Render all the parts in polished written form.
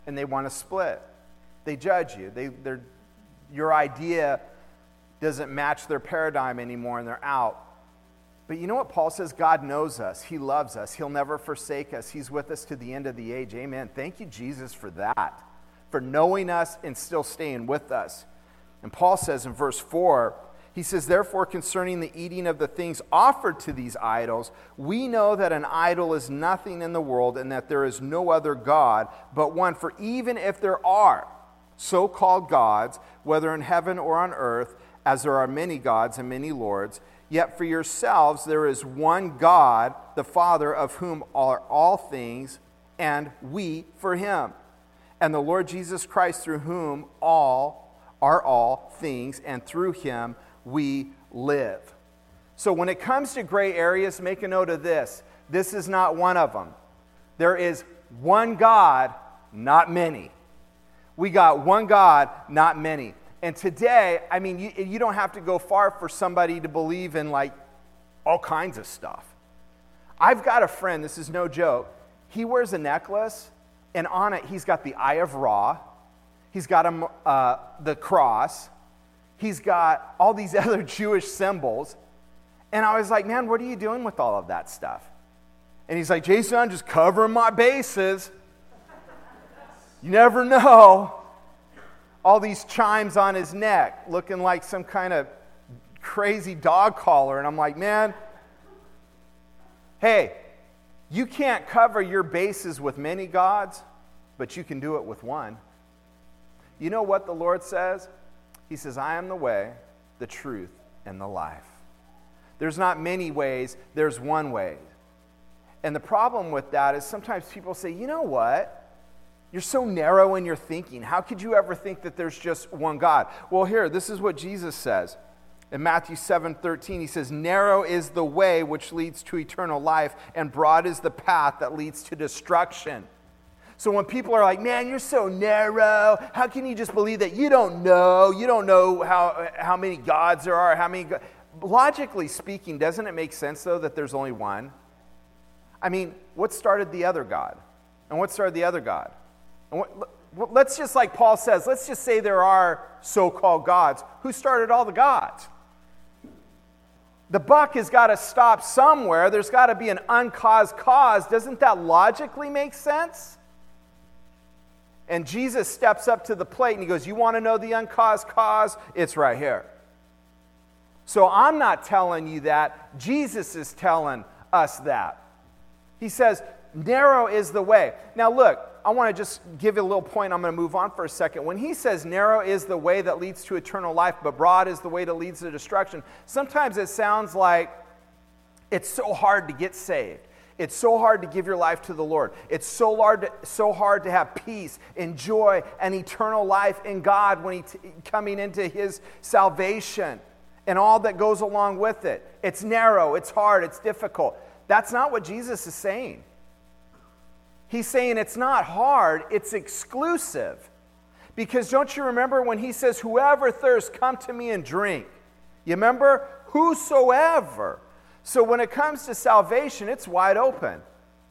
and they want to split. They judge you. Your idea doesn't match their paradigm anymore, and they're out. But you know what Paul says? God knows us. He loves us. He'll never forsake us. He's with us to the end of the age. Amen. Thank you, Jesus, for that, for knowing us and still staying with us. And Paul says in verse 4, he says, therefore, concerning the eating of the things offered to these idols, we know that an idol is nothing in the world and that there is no other God but one. For even if there are so-called gods, whether in heaven or on earth, as there are many gods and many lords, yet for yourselves there is one God, the Father, of whom are all things, and we for him. And the Lord Jesus Christ, through whom all are all things, and through him we live. So when it comes to gray areas, make a note of this. This is not one of them. There is one God, not many. We got one God, not many. And today, I mean, you don't have to go far for somebody to believe in like all kinds of stuff. I've got a friend, this is no joke. He wears a necklace, and on it he's got the Eye of Ra. He's got the cross. He's got all these other Jewish symbols. And I was like, man, what are you doing with all of that stuff? And he's like, Jason, I'm just covering my bases. You never know. All these chimes on his neck, looking like some kind of crazy dog collar. And I'm like, man, hey, you can't cover your bases with many gods, but you can do it with one. You know what the Lord says? He says, I am the way, the truth, and the life. There's not many ways, there's one way. And the problem with that is sometimes people say, you know what? You're so narrow in your thinking. How could you ever think that there's just one God? Well, here, this is what Jesus says. In Matthew 7:13, he says, narrow is the way which leads to eternal life, and broad is the path that leads to destruction. So when people are like, man, you're so narrow, how can you just believe that? You don't know how many gods there are, Logically speaking, doesn't it make sense, though, that there's only one? I mean, what started the other God? And what started the other God? And let's just, like Paul says, let's just say there are so-called gods. Who started all the gods? The buck has got to stop somewhere. There's got to be an uncaused cause. Doesn't that logically make sense? And Jesus steps up to the plate and he goes, you want to know the uncaused cause? It's right here. So I'm not telling you that. Jesus is telling us that. He says, narrow is the way. Now look, I want to just give you a little point. I'm going to move on for a second. When he says narrow is the way that leads to eternal life, but broad is the way that leads to destruction, sometimes it sounds like it's so hard to get saved. It's so hard to give your life to the Lord. It's so hard to have peace and joy and eternal life in God when coming into his salvation and all that goes along with it. It's narrow, it's hard, it's difficult. That's not what Jesus is saying. He's saying it's not hard, it's exclusive. Because don't you remember when he says, whoever thirsts, come to me and drink. You remember? Whosoever. So when it comes to salvation, it's wide open.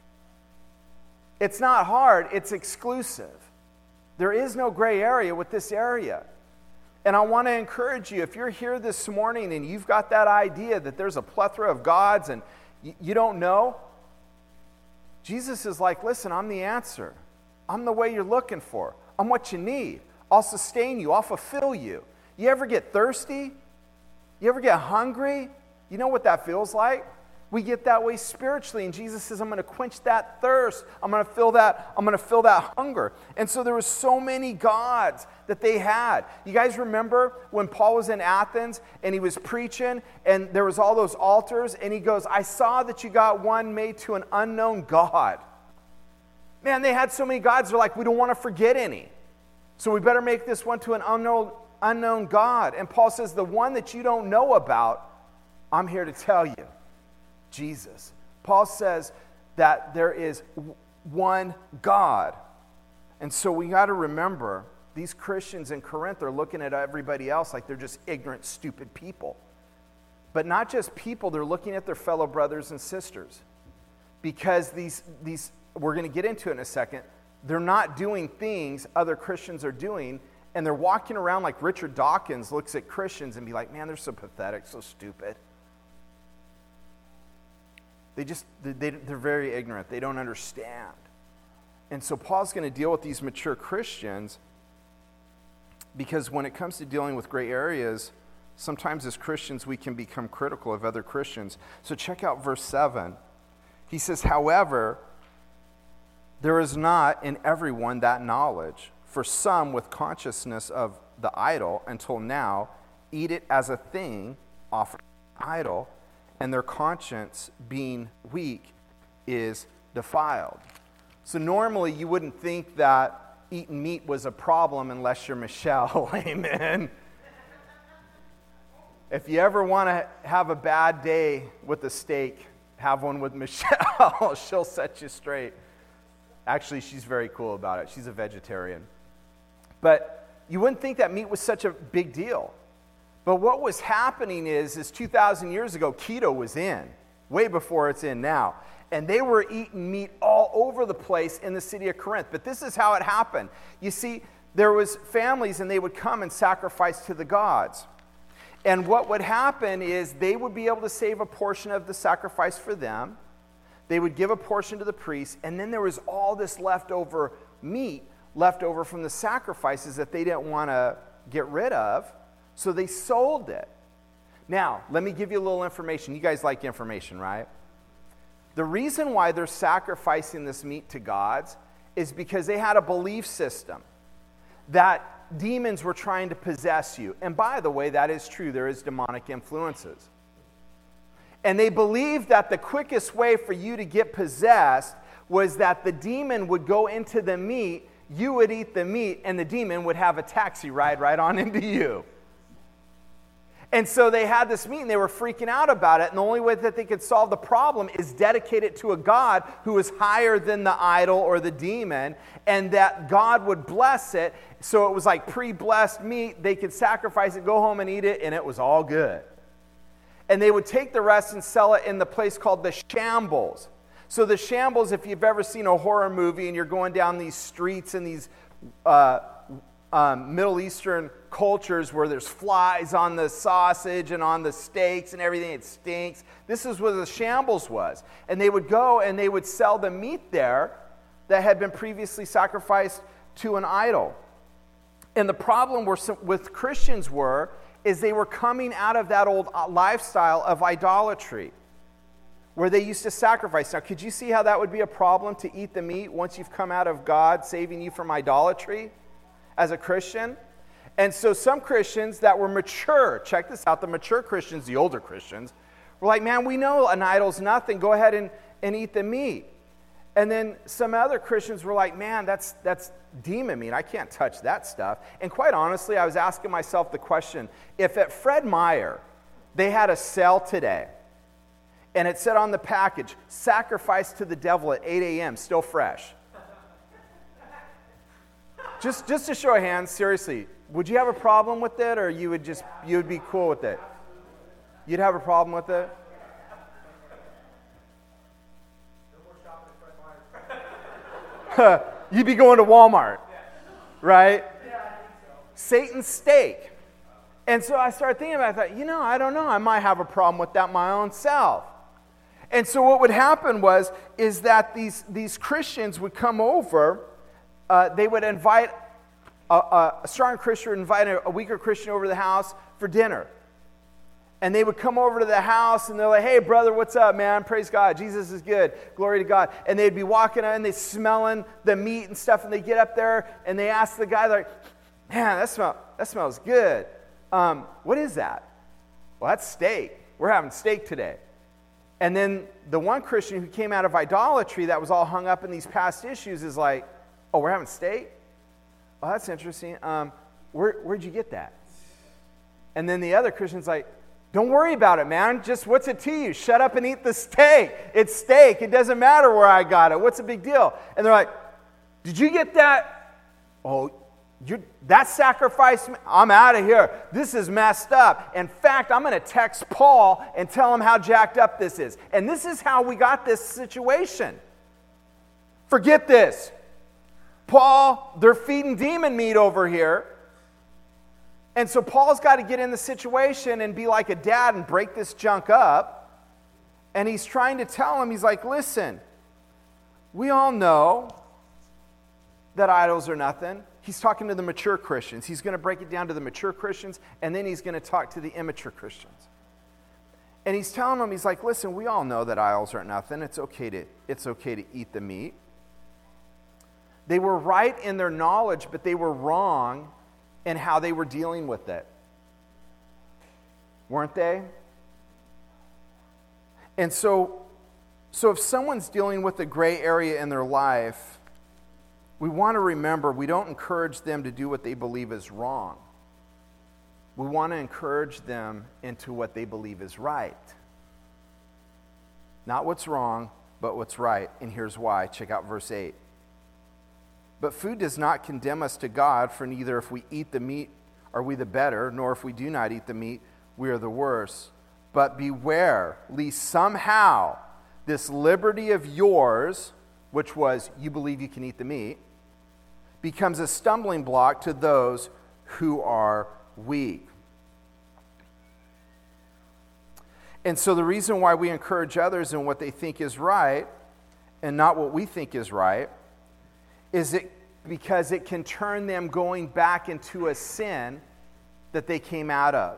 It's not hard, it's exclusive. There is no gray area with this area. And I want to encourage you, if you're here this morning and you've got that idea that there's a plethora of gods and you don't know, Jesus is like, listen, I'm the answer. I'm the way you're looking for. I'm what you need. I'll sustain you. I'll fulfill you. You ever get thirsty? You ever get hungry? You know what that feels like? We get that way spiritually, and Jesus says, I'm going to quench that thirst. I'm going to fill that hunger. And so there were so many gods that they had. You guys remember when Paul was in Athens and he was preaching and there was all those altars and he goes, I saw that you got one made to an unknown God. Man, they had so many gods, they're like, we don't want to forget any. So we better make this one to an unknown God. And Paul says, the one that you don't know about, I'm here to tell you. Jesus. Paul says that there is one God. And so we got to remember, these Christians in Corinth are looking at everybody else like they're just ignorant, stupid people. But not just people, they're looking at their fellow brothers and sisters. Because these we're going to get into it in a second, they're not doing things other Christians are doing, and they're walking around like Richard Dawkins looks at Christians and be like, man, they're so pathetic, so stupid. They're very ignorant. They don't understand. And so Paul's going to deal with these mature Christians because when it comes to dealing with gray areas, sometimes as Christians we can become critical of other Christians. So check out verse 7. He says, however, there is not in everyone that knowledge. For some with consciousness of the idol until now eat it as a thing offered to the idol, and their conscience being weak is defiled. So normally you wouldn't think that eating meat was a problem unless you're Michelle. Amen. If you ever want to have a bad day with a steak, have one with Michelle. She'll set you straight. Actually, she's very cool about it. She's a vegetarian. But you wouldn't think that meat was such a big deal. But what was happening is 2,000 years ago, keto was in, way before it's in now. And they were eating meat all over the place in the city of Corinth. But this is how it happened. You see, there was families, and they would come and sacrifice to the gods. And what would happen is they would be able to save a portion of the sacrifice for them. They would give a portion to the priest, and then there was all this leftover meat left over from the sacrifices that they didn't want to get rid of, so they sold it. Now, let me give you a little information. You guys like information, right? The reason why they're sacrificing this meat to gods is because they had a belief system that demons were trying to possess you. And by the way, that is true. There is demonic influences. And they believed that the quickest way for you to get possessed was that the demon would go into the meat, you would eat the meat, and the demon would have a taxi ride right on into you. And so they had this meat, and they were freaking out about it, and the only way that they could solve the problem is dedicate it to a god who was higher than the idol or the demon, and that God would bless it, so it was like pre-blessed meat. They could sacrifice it, go home and eat it, and it was all good. And they would take the rest and sell it in the place called the shambles. So the shambles, if you've ever seen a horror movie and you're going down these streets in these Middle Eastern cultures where there's flies on the sausage and on the steaks and everything, it stinks. This is where the shambles was. And they would go and they would sell the meat there that had been previously sacrificed to an idol. And the problem with Christians is they were coming out of that old lifestyle of idolatry where they used to sacrifice. Now, could you see how that would be a problem to eat the meat once you've come out of God saving you from idolatry as a Christian? And so some Christians that were mature, check this out, the mature Christians, the older Christians, were like, man, we know an idol's nothing. Go ahead and eat the meat. And then some other Christians were like, man, that's demon meat. I can't touch that stuff. And quite honestly, I was asking myself the question, if at Fred Meyer they had a sale today, and it said on the package, sacrifice to the devil at 8 a.m., still fresh. Just to show of hands, seriously, would you have a problem with it, or you would be cool with it? You'd have a problem with it? You'd be going to Walmart, right? Satan's steak. And so I started thinking about it. I thought, I don't know. I might have a problem with that my own self. And so what would happen is that these Christians would come over. They would invite a strong Christian, would invite a weaker Christian over to the house for dinner. And they would come over to the house, and they're like, hey, brother, what's up, man? Praise God. Jesus is good. Glory to God. And they'd be walking in, they're smelling the meat and stuff, and they get up there, and they ask the guy, like, man, that smells good. What is that? Well, that's steak. We're having steak today. And then the one Christian who came out of idolatry that was all hung up in these past issues is like, oh, we're having steak? Oh, that's interesting. Where'd you get that? And then the other Christian's like, don't worry about it, man. Just what's it to you? Shut up and eat the steak. It's steak. It doesn't matter where I got it. What's the big deal? And they're like, did you get that? Oh, that sacrifice? I'm out of here. This is messed up. In fact, I'm going to text Paul and tell him how jacked up this is. And this is how we got this situation. Forget this. Paul, they're feeding demon meat over here. And so Paul's got to get in the situation and be like a dad and break this junk up. And he's trying to tell him, he's like, listen, we all know that idols are nothing. He's talking to the mature Christians. He's going to break it down to the mature Christians, and then he's going to talk to the immature Christians. And he's telling them, he's like, listen, we all know that idols aren't nothing. It's okay to eat the meat. They were right in their knowledge, but they were wrong in how they were dealing with it. Weren't they? And so if someone's dealing with a gray area in their life, we want to remember we don't encourage them to do what they believe is wrong. We want to encourage them into what they believe is right. Not what's wrong, but what's right. And here's why. Check out verse 8. But food does not condemn us to God, for neither if we eat the meat are we the better, nor if we do not eat the meat, we are the worse. But beware, lest somehow this liberty of yours, which was you believe you can eat the meat, becomes a stumbling block to those who are weak. And so the reason why we encourage others in what they think is right and not what we think is right is because it can turn them going back into a sin that they came out of.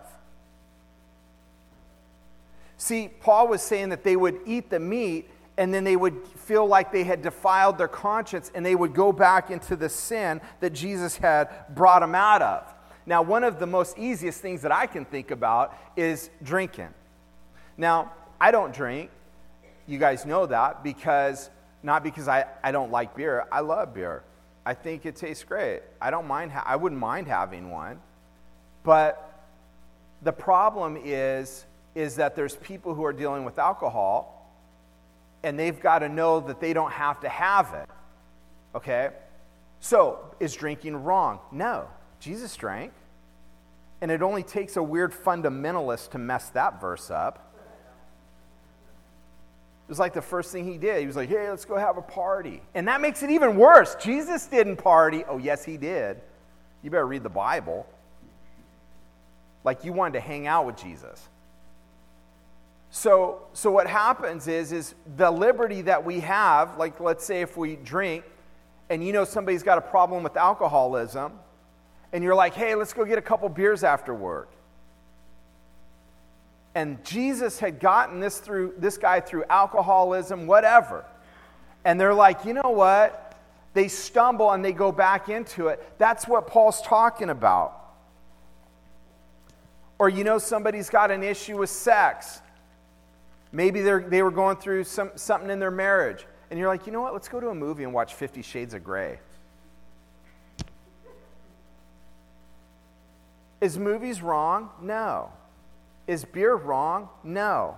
See, Paul was saying that they would eat the meat and then they would feel like they had defiled their conscience and they would go back into the sin that Jesus had brought them out of. Now, one of the most easiest things that I can think about is drinking. Now, I don't drink. You guys know that not because I don't like beer. I love beer. I think it tastes great. I wouldn't mind having one. But the problem is that there's people who are dealing with alcohol and they've got to know that they don't have to have it. Okay? So, is drinking wrong? No. Jesus drank. And it only takes a weird fundamentalist to mess that verse up. It was like the first thing he did. He was like, hey, let's go have a party. And that makes it even worse. Jesus didn't party. Oh, yes, he did. You better read the Bible. Like you wanted to hang out with Jesus. So what happens is the liberty that we have, like let's say if we drink, and you know somebody's got a problem with alcoholism, and you're like, hey, let's go get a couple beers after work. And Jesus had gotten this guy through alcoholism, whatever. And they're like, you know what? They stumble and they go back into it. That's what Paul's talking about. Or you know somebody's got an issue with sex. Maybe they were going through something in their marriage. And you're like, you know what? Let's go to a movie and watch 50 Shades of Grey. Is movies wrong? No. Is beer wrong? No.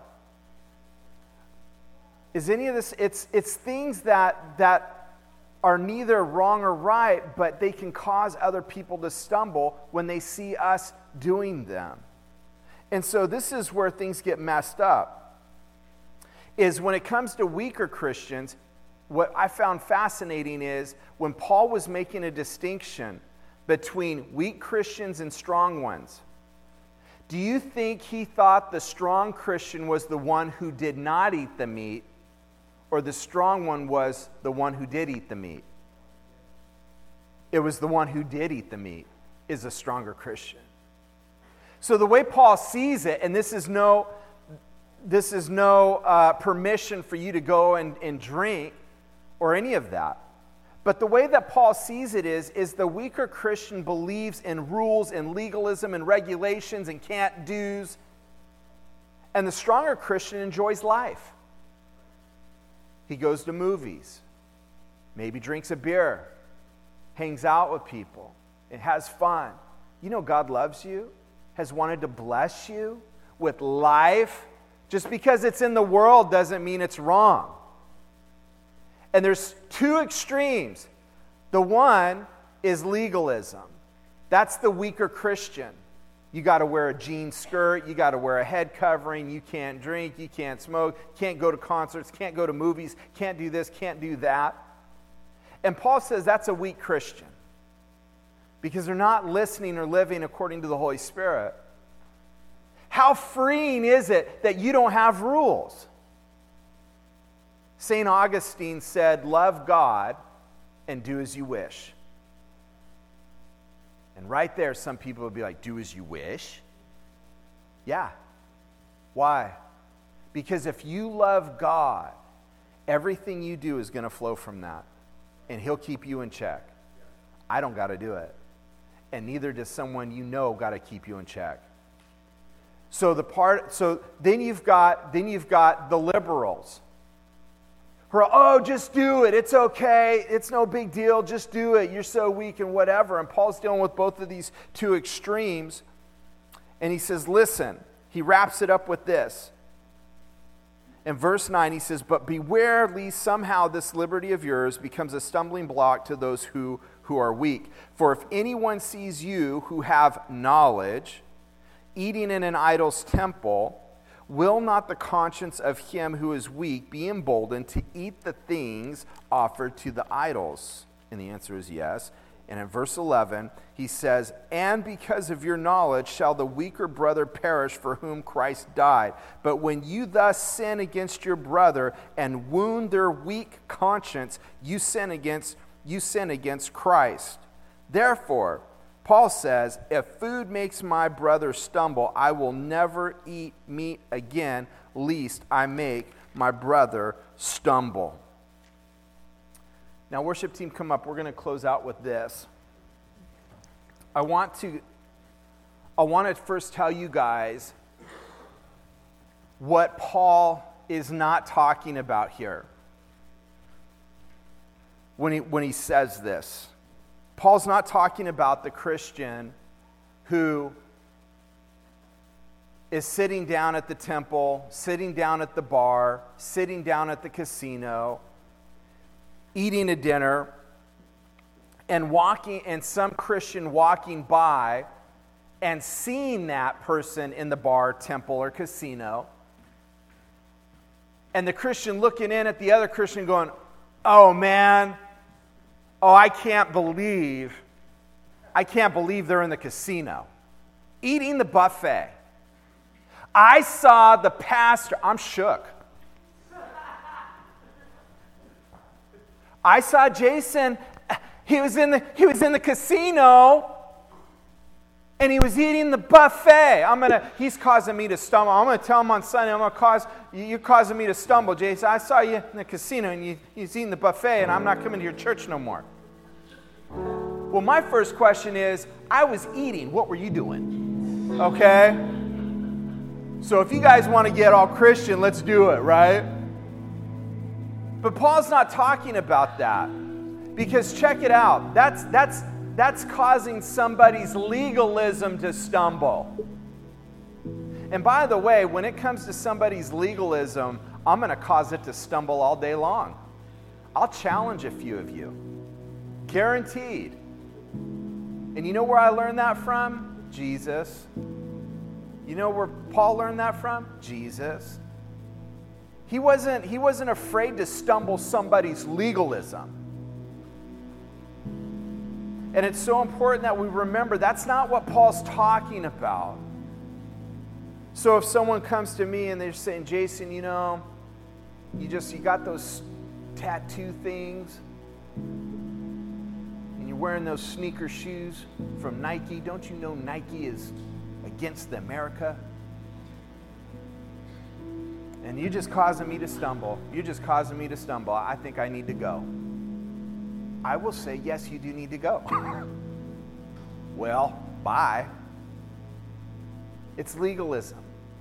Is any of this, it's things that are neither wrong or right, but they can cause other people to stumble when they see us doing them. And so this is where things get messed up, is when it comes to weaker Christians, what I found fascinating is when Paul was making a distinction between weak Christians and strong ones, do you think he thought the strong Christian was the one who did not eat the meat, or the strong one was the one who did eat the meat? It was the one who did eat the meat is a stronger Christian. So the way Paul sees it, and this is no permission for you to go and drink or any of that. But the way that Paul sees it is the weaker Christian believes in rules and legalism and regulations and can't do's. And the stronger Christian enjoys life. He goes to movies, maybe drinks a beer, hangs out with people, and has fun. You know God loves you, has wanted to bless you with life. Just because it's in the world doesn't mean it's wrong. And there's two extremes. The one is legalism. That's the weaker Christian. You got to wear a jean skirt. You got to wear a head covering. You can't drink. You can't smoke. Can't go to concerts. Can't go to movies. Can't do this. Can't do that. And Paul says that's a weak Christian because they're not listening or living according to the Holy Spirit. How freeing is it that you don't have rules? St. Augustine said, love God and do as you wish. And right there, some people would be like, do as you wish? Yeah. Why? Because if you love God, everything you do is going to flow from that. And He'll keep you in check. I don't got to do it. And neither does someone you know got to keep you in check. So then you've got the liberals who are, oh, just do it. It's okay. It's no big deal. Just do it. You're so weak and whatever. And Paul's dealing with both of these two extremes. And he says, listen, he wraps it up with this. In verse 9, he says, but beware lest somehow this liberty of yours becomes a stumbling block to those who are weak. For if anyone sees you who have knowledge eating in an idol's temple, will not the conscience of him who is weak be emboldened to eat the things offered to the idols? And the answer is yes. And in verse 11, he says, and because of your knowledge shall the weaker brother perish for whom Christ died. But when you thus sin against your brother and wound their weak conscience, you sin against Christ. Therefore, Paul says, if food makes my brother stumble, I will never eat meat again, lest I make my brother stumble. Now, worship team, come up. We're going to close out with this. I want to first tell you guys what Paul is not talking about here when he says this. Paul's not talking about the Christian who is sitting down at the temple, sitting down at the bar, sitting down at the casino, eating a dinner, and some Christian walking by and seeing that person in the bar, temple, or casino, and the Christian looking in at the other Christian going, oh man, I can't believe they're in the casino, eating the buffet. I saw the pastor, I'm shook. I saw Jason, he was in the casino and he was eating the buffet. He's causing me to stumble. I'm going to tell him on Sunday, you're causing me to stumble, Jason. I saw you in the casino and you're eating the buffet and I'm not coming to your church no more. Well, my first question is, I was eating. What were you doing? Okay? So if you guys want to get all Christian, let's do it, right? But Paul's not talking about that. Because check it out. That's causing somebody's legalism to stumble. And by the way, when it comes to somebody's legalism, I'm going to cause it to stumble all day long. I'll challenge a few of you. Guaranteed. And you know where I learned that from? Jesus. You know where Paul learned that from? Jesus. He wasn't afraid to stumble somebody's legalism. And it's so important that we remember that's not what Paul's talking about. So if someone comes to me and they're saying, Jason, you got those tattoo things, and you're wearing those sneaker shoes from Nike, don't you know Nike is against America? And you're just causing me to stumble. I think I need to go. I will say, yes, you do need to go. Well, bye. It's legalism.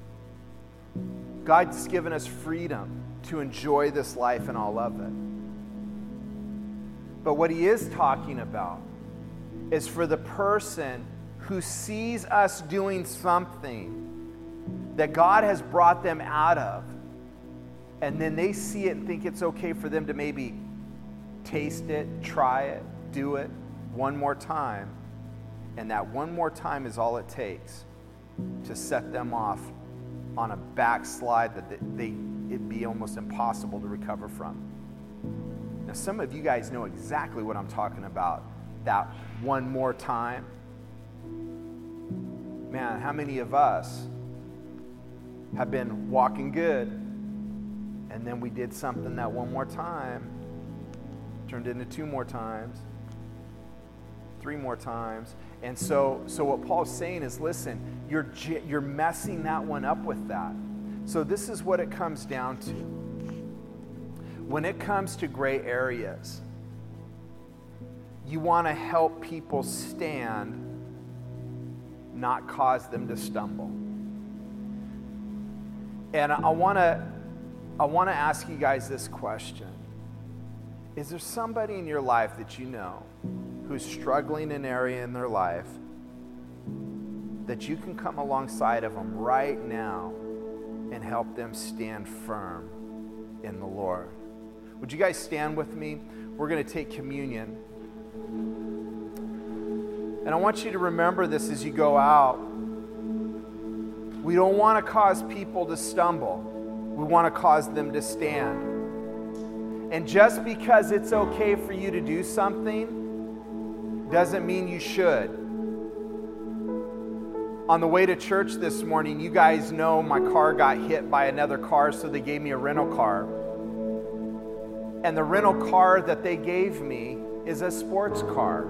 God's given us freedom to enjoy this life and all of it. But what he is talking about is for the person who sees us doing something that God has brought them out of, and then they see it and think it's okay for them to maybe taste it, try it, do it one more time. And that one more time is all it takes to set them off on a backslide that it'd be almost impossible to recover from. Now, some of you guys know exactly what I'm talking about. That one more time. Man, how many of us have been walking good, and then we did something that one more time turned into 2 more times, 3 more times. And so what Paul's saying is, listen, you're messing that one up with that. So this is what it comes down to. When it comes to gray areas, you want to help people stand, not cause them to stumble. And I want to ask you guys this question. Is there somebody in your life that you know who's struggling in an area in their life that you can come alongside of them right now and help them stand firm in the Lord? Would you guys stand with me? We're going to take communion. And I want you to remember this as you go out. We don't want to cause people to stumble. We want to cause them to stand. And just because it's okay for you to do something doesn't mean you should. On the way to church this morning, you guys know my car got hit by another car, so they gave me a rental car. And the rental car that they gave me is a sports car.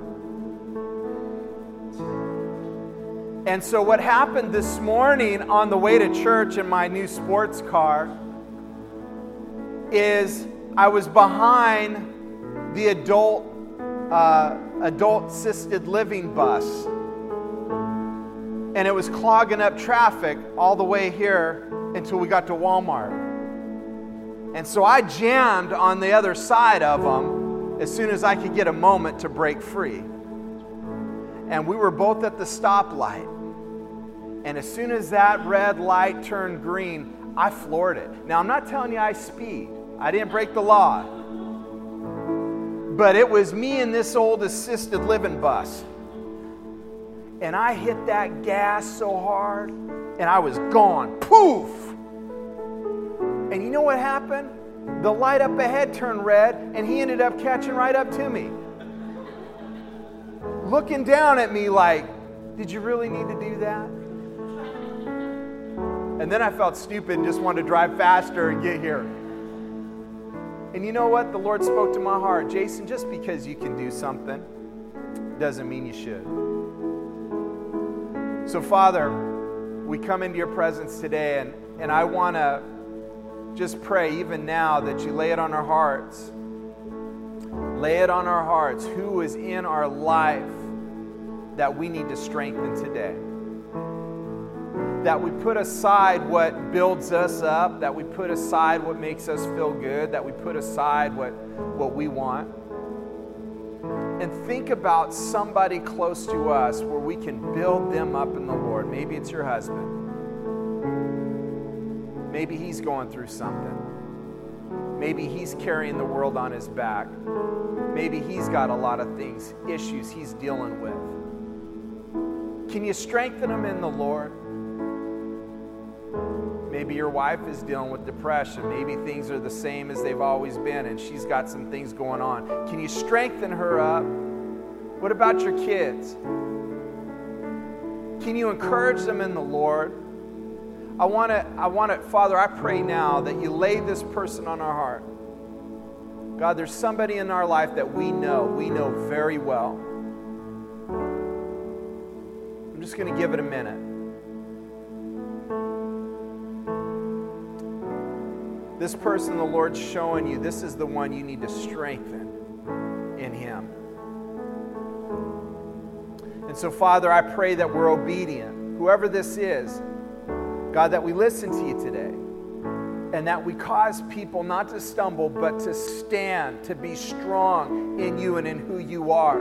And so what happened this morning on the way to church in my new sports car is I was behind the adult assisted living bus. And it was clogging up traffic all the way here until we got to Walmart. And so I jammed on the other side of them as soon as I could get a moment to break free. And we were both at the stoplight. And as soon as that red light turned green, I floored it. Now, I'm not telling you I speed. I didn't break the law. But it was me and this old assisted living bus. And I hit that gas so hard, and I was gone. Poof! And you know what happened? The light up ahead turned red, and he ended up catching right up to me. Looking down at me like, did you really need to do that? And then I felt stupid and just wanted to drive faster and get here. And you know what? The Lord spoke to my heart. Jason, just because you can do something doesn't mean you should. So, Father, we come into your presence today, and I want to just pray even now that you lay it on our hearts. Lay it on our hearts. Who is in our life that we need to strengthen today? That we put aside what builds us up, that we put aside what makes us feel good, that we put aside what we want. And think about somebody close to us where we can build them up in the Lord. Maybe it's your husband. Maybe he's going through something. Maybe he's carrying the world on his back. Maybe he's got a lot of things, issues he's dealing with. Can you strengthen him in the Lord? Maybe your wife is dealing with depression. Maybe things are the same as they've always been and she's got some things going on. Can you strengthen her up? What about your kids? Can you encourage them in the Lord? I want to, Father, I pray now that you lay this person on our heart. God, there's somebody in our life that we know very well. I'm just going to give it a minute. This person the Lord's showing you, this is the one you need to strengthen in him. And so, Father, I pray that we're obedient. Whoever this is, God, that we listen to you today. And that we cause people not to stumble, but to stand, to be strong in you and in who you are.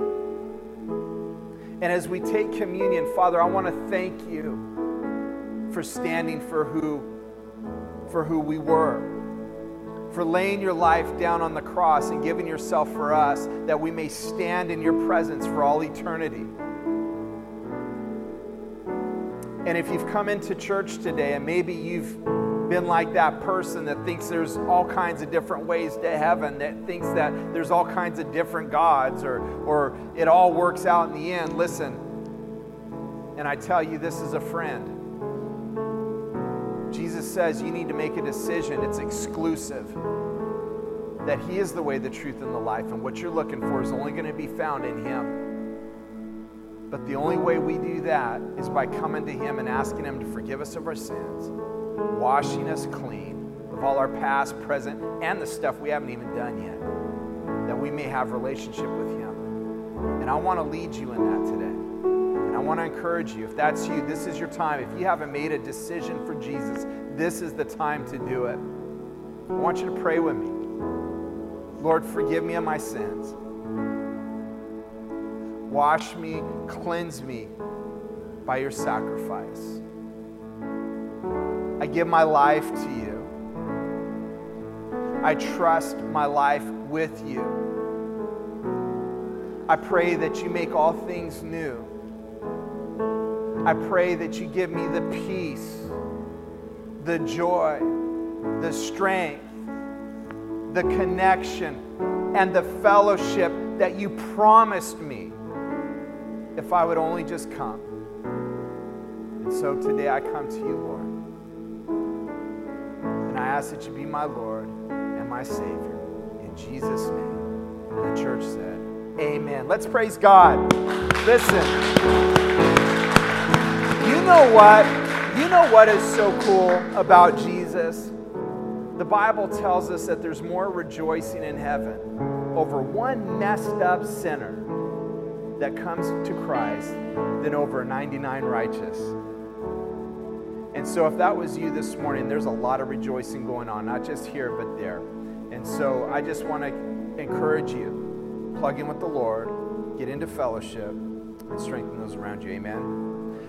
And as we take communion, Father, I want to thank you for standing for who we were, for laying your life down on the cross and giving yourself for us, that we may stand in your presence for all eternity. And if you've come into church today and maybe you've been like that person that thinks there's all kinds of different ways to heaven, that thinks that there's all kinds of different gods, or it all works out in the end. Listen, and I tell you, this is a friend. Jesus says you need to make a decision. It's exclusive. That He is the way, the truth, and the life, and what you're looking for is only going to be found in Him. But the only way we do that is by coming to Him and asking Him to forgive us of our sins, washing us clean of all our past, present, and the stuff we haven't even done yet, that we may have relationship with Him. And I want to lead you in that today. And I want to encourage you, if that's you, this is your time. If you haven't made a decision for Jesus, this is the time to do it. I want you to pray with me. Lord, forgive me of my sins. Wash me, cleanse me by your sacrifice. I give my life to you. I trust my life with you. I pray that you make all things new. I pray that you give me the peace, the joy, the strength, the connection, and the fellowship that you promised me if I would only just come. And so today I come to you, Lord. And I ask that you be my Lord and my Savior. In Jesus' name. And the church said, amen. Let's praise God. Listen. You know what? You know what is so cool about Jesus? The Bible tells us that there's more rejoicing in heaven over one messed up sinner that comes to Christ than over 99 righteous. And so if that was you this morning, there's a lot of rejoicing going on, not just here, but there. And so I just want to encourage you, plug in with the Lord, get into fellowship, and strengthen those around you. Amen.